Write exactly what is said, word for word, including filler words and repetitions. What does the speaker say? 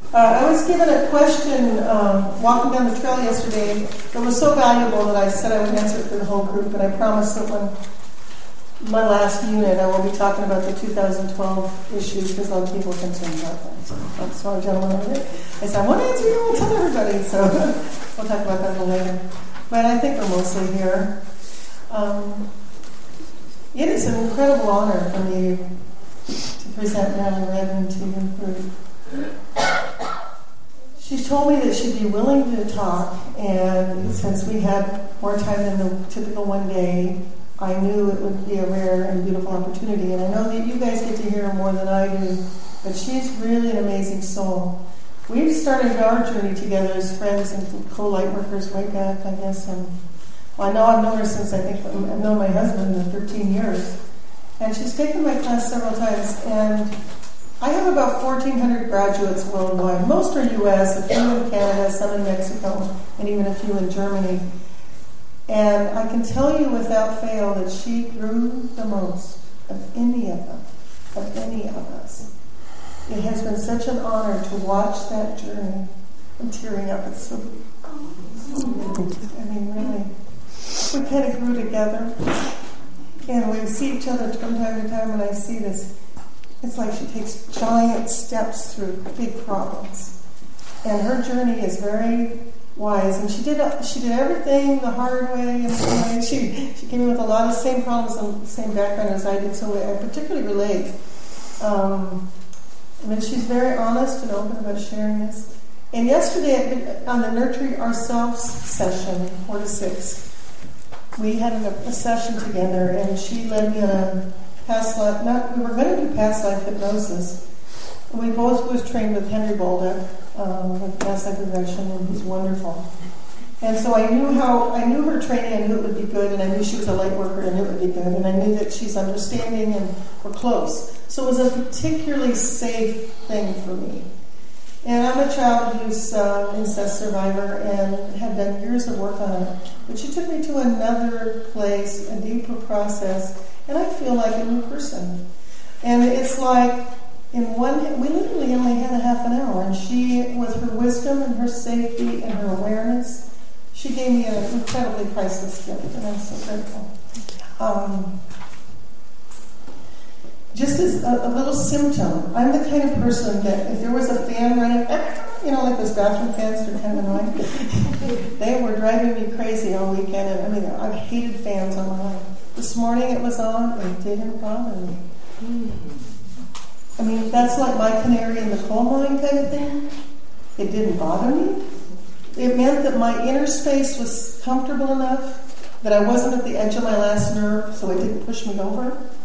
Uh, I was given a question um, walking down the trail yesterday that was so valuable that I said I would answer it for the whole group, and I promised that when my last unit I will be talking about the two thousand twelve issues because a lot of people are concerned about that. So that's why, gentlemen, over there. I said, I want to answer you, I'll tell everybody. So we'll talk about that a little later. But I think we're mostly here. Um, it is an incredible honor for me to present Natalie Redmond to your group. She told me that she'd be willing to talk, and since we had more time than the typical one day, I knew it would be a rare and beautiful opportunity. And I know that you guys get to hear her more than I do, but she's really an amazing soul. We've started our journey together as friends and co-light workers way back, I guess. And well, I know I've known her since I think I've known my husband for thirteen years. And she's taken my class several times, and I have about fourteen hundred graduates worldwide. Most are U S, a few in Canada, some in Mexico, and even a few in Germany. And I can tell you without fail that she grew the most of any of them, of any of us. It has been such an honor to watch that journey. I'm tearing up. It's so, so good. I mean, really. We kind of grew together. And we see each other from time to time, and I see this. It's like she takes giant steps through big problems. And her journey is very wise. And she did she did everything the hard way. And she, she came in with a lot of the same problems and the same background as I did, so I particularly relate. Um, I mean, she's very honest and open about sharing this. And yesterday on the Nurturing Ourselves session, four to six, we had a, a session together, and she led me on a past life. Not we were going to do past life hypnosis. And we both was trained with Henry Bolduc um, with past life regression, and he's wonderful. And so I knew how I knew her training. I knew it would be good, and I knew she was a light worker. I knew it would be good, and I knew that she's understanding, and we're close. So it was a particularly safe thing for me. And I'm a child abuse uh, incest survivor and have done years of work on it. But she took me to another place, a deeper process, and I feel like a new person. And it's like, in one, we literally only had a half an hour, and she, with her wisdom and her safety and her awareness, she gave me an incredibly priceless gift, and I'm so grateful. Um, Just as a, a little symptom, I'm the kind of person that if there was a fan running, you know, like those bathroom fans, they're kind of annoying. They were driving me crazy all weekend. And, I mean, I've hated fans all my life. This morning it was on, and it didn't bother me. I mean, that's like my canary in the coal mine kind of thing. It didn't bother me. It meant that my inner space was comfortable enough that I wasn't at the edge of my last nerve, so it didn't push me over.